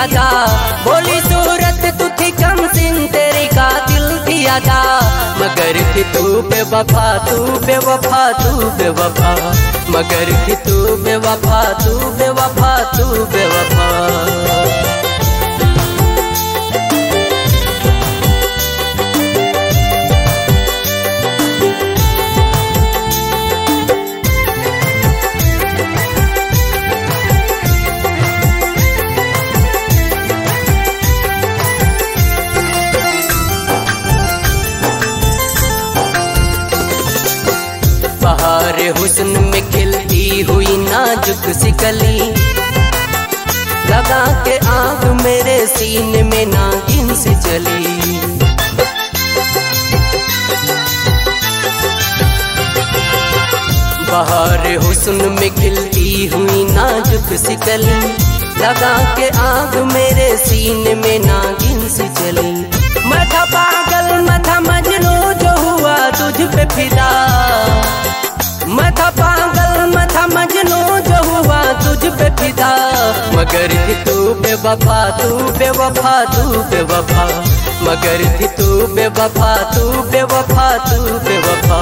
अदा, बोली सूरत तू थी कम सिन तेरी कातिल थी अदा, मगर कि तू बेवफा तू बेवफा तू बेवफा, मगर कि तू बेवफा तू बेवफा तू बेवफा। बहार हुस्न में खिलती हुई नाजुक सी कली, लगा के आग मेरे सीने में नागिन से चली। बहार हुस्न में खिलती हुई नाजुक सी कली, लगा के आग मेरे सीने में नागिन से चली। मैं था पागल मैं था मजनू जो हुआ तुझ पे फिदा, मैं था पागल मैं था मजनू जो हुआ तुझ पे फिदा, मगर थी तू बेवफा तू बेवफा तू बेवफा, मगर थी तू बेवफा तू बेवफा तू बेवफा।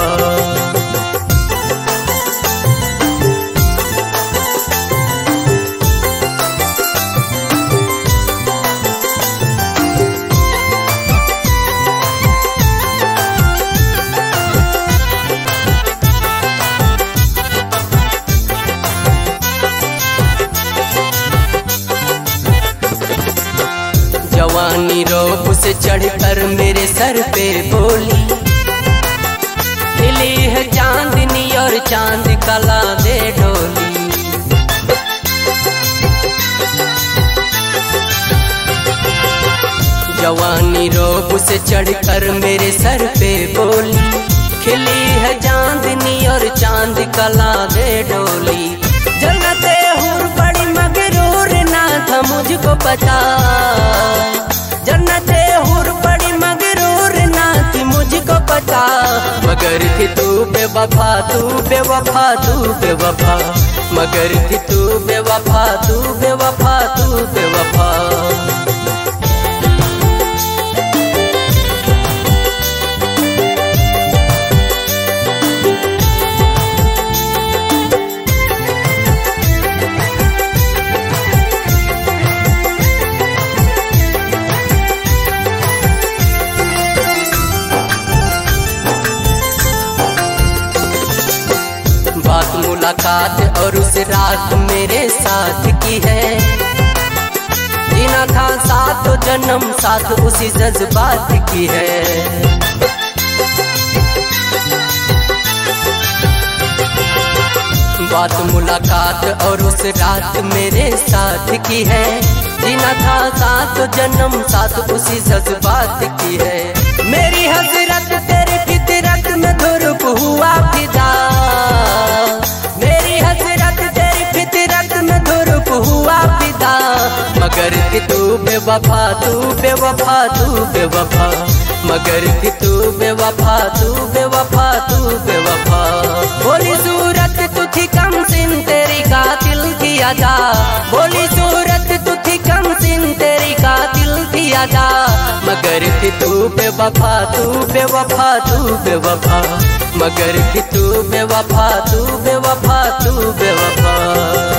जवानी रोब से चढ़कर मेरे सर पे बोली, खिली है चांदनी और चांद कला दे डोली। जवानी रोब से चढ़कर मेरे सर पे बोली, खिली है चांदनी और चांद कला दे डोली। जन्नते हूर बड़ी मगरूर ना था मुझको पता, जन्नते हूर बड़ी मगरूर ना थी मुझको पता, मगर थी तू बेवफा तू बेवफा तू बेवफा, मगर थी तू बेवफा तू बेवफा तू बेवफा। बात मुलाकात और उस रात मेरे साथ की है, जीना था साथ जन्म साथ उसी जज्बात की है। बात मुलाकात और उस रात मेरे साथ की है, जीना था साथ जन्म साथ उसी जज्बात की है। मेरी हजरत तेरी फितरत में धुरप हुआ फिदा, मेरी हजरत तेरी फितरत में धुरप हुआ फिदा, मगर कि तू बेवफा तू बेवफा तू बेवफा, मगर कि तू बेवफा तू बेवफा तू बेवफा। बोली सूरत तू थी कम सिन तेरी कातिल थी अदा, बोली सूरत तू थी कम सिन तेरी कातिल थी अदा, मगर कि तू बेवफा तू बेवफा तू बेवफा, मगर कि तू बेवफा तू बेवफा तू बेवफा।